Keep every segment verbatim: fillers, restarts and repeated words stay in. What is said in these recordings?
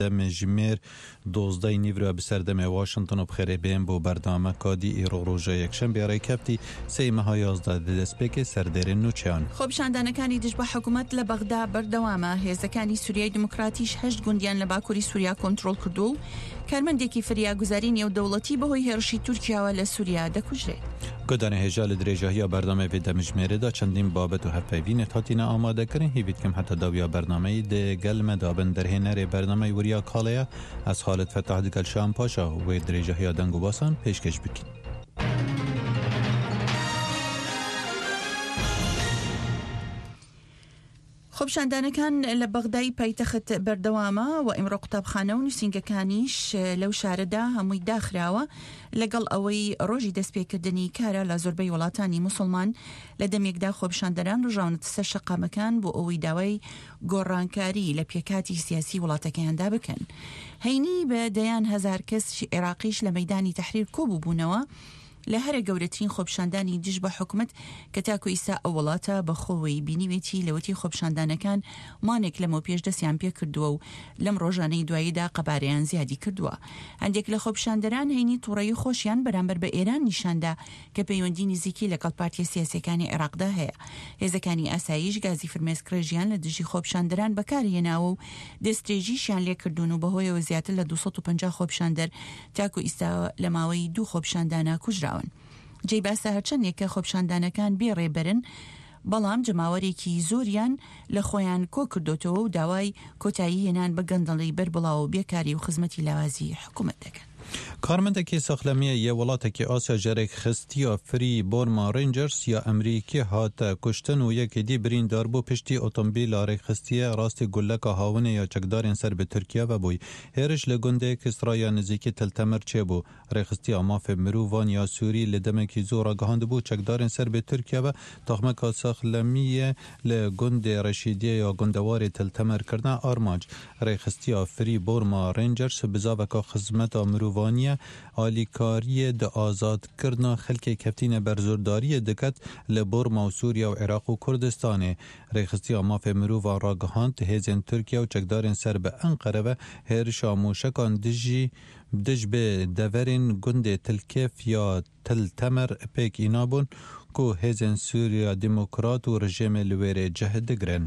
مجمر دوزده نیورو بسردم واشنطن و بخربین بو بردامه کادی ایرو روژه یکشن بیاره کپتی سی ماه یازده دسپیک سردر نوچیان. خب شاندانەکانی دژ بە حکوومەت لە بەغدا بەردەوامە هێزەکانی سووریای دموکراتیش هەشت گوندیان لە باکووری سووریا کۆنتڕۆڵ کردو و کارمەندێکی فریاگوزاری نێودەوڵەتی بەهۆی هێرشی تورکیاوە لە سووریا دەکوژرێت. گۆدانە هێژا لە درێژەهیا بەردامە وێ دەمژمێرەدا چەندین بابەت و هەفەیڤینێت هاتینە ئامادەکردن هیویتکەم هەتا داویا بەرنامەی دەگەلمەدا بن دەرهێنەرێ بەرنامەی وریا کاڵەیە ئەس خالد فتح دگەل شام پاشا وێ درێژەهیا دەنگ و باسان پێشکەش بکەین. خب شاندانەکان لە بەغدای پایتەخت بەردەوامە و ئیمڕۆ قوتابخانە و نووسینگەکانیش لەو شارەدا هەمووی داخراوە لەگەڵ ئەوەی ڕۆژی دەستپێکردنی کارە لە زۆربەی وڵاتانی موسڵمان لە دەمێکدا خۆپیشاندەران ڕژاونەتە سەر شەقامەکان بۆ ئەوەی داوای گۆڕانکاری لە پێکاتی سیاسی وڵاتەکەیاندا بکەن. هەینی بە دەیان هەزار کەس عێراقیش لە مەیدانی تەحریر کۆبوو بوونەوە لە هەرە گەورەترین خۆپیشاندانی دژ بە حکومت کە تاکو ئیسا ئەو وڵاتە بە خۆوەی بینیوێتی لەوەتی خۆپیشاندانەکان مانێک لەمەوە پێش دەستیان پێ کردووە و لەم ڕۆژانەی دواییدا قەبارەیان زیادی کردووە. هەندێک لە خۆپیشاندەران هەینی تووڕەیی خۆشیان بەرامبەر بە ئێران نیشاندا کە پەیوەندی نزیکی لەگەڵ پارتیە سیاسیەکانی عێراقدا هەیە. هێزەکانی ئاساییش گازی فرمێسکڕێژیان لە دژی خۆپیشاندەران بەکارهێناوە و دەستدرێژیشیان لێکردوون و بەهۆیەوە زیاتر لە دووسەد و پەنجا خۆپیشاندەر تاکو ئیستا لە ماوەی دوو خۆپیشاندانە کوژراون. جێی باسە هەرچەندێکە خۆپیشاندانەکان بێڕێبەرن بەڵام جەماوەرێکی زۆریان لە خۆیان کۆ کردوتەوە و داوای کۆتایی هێنان بە گەندەڵی بەربڵاو و بێکاری و خزمەتی لاوازی حکوومەت دەکەن. کارمەندێکی سەخلەمیە یە وڵاتێکی ئاسیا ژێرێک خستیە فری بۆرما ڕێنجەرس یا ئەمریکی هاتە کوشتن و یەکی دی بریندار بۆ پشتی ئۆتۆمبیلا ڕێکخستیە ڕاستی گولەکە هاونێ یا چەکدارێن سەر بە تورکیا بەبووی هێرش لە گوندێک ئیسرایە نزیکی تلتەمەر چێبوو ڕێخستی ئامافێ مرۆڤان یا سووری لە دەمێکی زۆر ڕاگەهاندبوو چەکدارێن سەر بە تورکیا بە تەخمەکە سەخلەمیە لە گوندێ ڕەشیدیە یا گوندەواری تلتەمەرکردنا ئارماج ڕێخستیە فری بۆرما ڕێنجەرس بزاوەکە خزمەتە مرۆڤانیە آلیکاریه د آزاد کردنا خلک کفتین برزورداری دکت لبورما و سوریا و عراق و کردستانه ریخستی آماف مروف راگهاند هزین ترکیه و چکدارن سر به انقره و هرشا موشکان دجی دج به دورین گند تلکف یا تل تمر پیک اینابون که هزین سوریا دموکرات و رژیم لویر جهد گرن.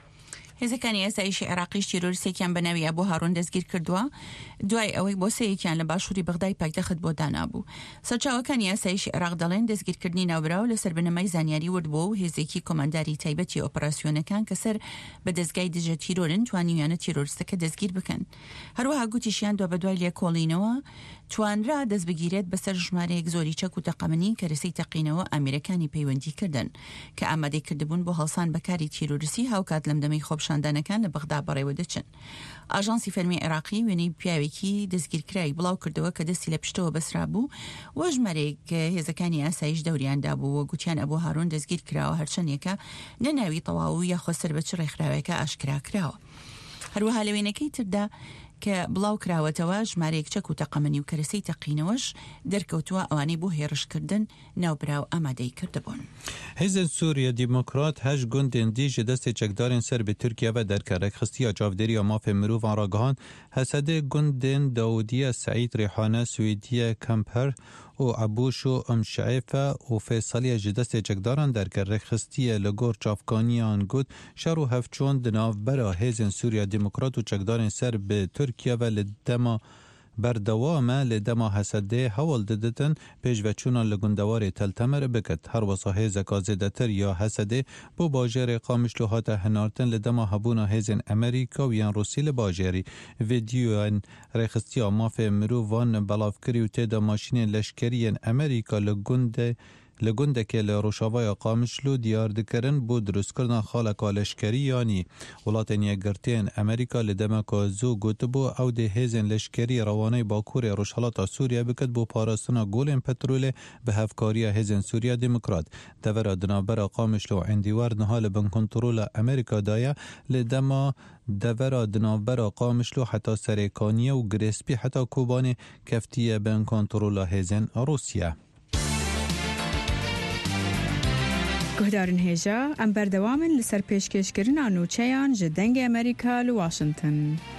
هێزەکانی ئاسایشی عێراقیش تیرۆریستێکیان بە ناوی ئەبوو هارون دەستگیر کردووە دوای ئەوەی بۆ سەیەکیان لە باشووری بەغدای پایتەخت بۆ دانابوو. سەرچاوەکانی ئاسایشی عێراق دەڵێن دەستگیرکردنی ناوبراو لەسەر بنەمای زانیاری وردبووە و هێزێکی کۆمەنداری تایبەتی ئۆپەراسیۆنەکان کە سەر بە دەستگای دژە تیرۆرن توانیویانە تیرۆریستەکە دەستگیر بکەن. هەروەها گوتیشیان دوا بەدوای لێکۆڵینەوە توانرا دەست بگیرێت بەسەر ژمارەیەک زۆری چەک و تەقەمەنی کە رەسەی تەقینەوە ئامێرەکانی پەیوەندی کردن کە ئامادەی کردبوون بۆ هەڵسان بەکاری تیرۆریستی هاوکات لەم دەمەی خۆپیشاندانەکان لە بەغدا بەڕێوە دەچن. ئاژانسی فەرمی عێراقی وێنەی پیاوێکی دەستگیرکرای بڵاو کردەوە کە دەستی لە پشتەوە بەسرا بوو و ژمارەیەک هێزەکانی ئاسایش دەوریاندا بوو و گوتیان ئەبوو هارون دەستگیر کراوە هەرچەندێکە نەناوی تەواو یا خۆسەر بە چ ڕێکخراوێکە ئاشکرا کراوە. هەروەها لە وێنەکەی تردا کە بڵاو کراوەتەوە ژمارەیەک چەک و تەقەمەنی و کەرەسەی تەقینەوەش دەرکەوتووە ئەوانەی بۆ هێرشکردن ناوبراو ئامادەی کردبوون. هێزن سووریا دیموکرات هەش گوندên dî ji destê çekdarên ser bi Tirkiye ve derke rêxistiya çavdêriya mafê mirovan ragihan hesedê gundên Dawûdiye Seîd Rêhane Swêdiye Kemper û Ebûş û Emşeîfe û Fêsaliye ji destê çekdaran derke rêxistiye li gor çavkaniyan got şer û hevçûn di navbera hêzên Sûriya Demokrat û çekdarên ser bi Tirkiye ve li dema berdewame li dema hesedê hewl diditin pêşveçûnan li gundewarê Teltemer bikit. Her wisa hêzeka zêdetir ya Hesedê bo bajarê Qamişlo hate hinartin li dema hebûna hêzên Amerîka û yan Rûsî li bajarî. Vîdyoyên rêxistiya mafê mirovan belavkirî û têda maşînên leşkeriyên Amerîka li gundê li gundekê li Rojavaya Qamişlo diyar dikirin bo dirûstkirina xaleka leşkeriyanî. Welatên yekgirtiyên Amerîka li demeka zû gotibû ew dê hêzên leşkerî rewaneyê Bakurê Rojhilata Sûriye bikit bo parastina golên petrolê bi hevkariya hêzên Sûriya Demokrat. Devera di navbera Qamişlo û Endîwar niha li bin kontrola Amerîka daye li dema devera di navbera Qamişlo heta serêkaniye û girêspî heta Kobanê keftiye bin kontrola hêzên Rûsye. گهدارن هێژا ئەم بەردەوامن لەسەر پێشکەشکردنا نووچەیان ji dengê Amerîka li Washington.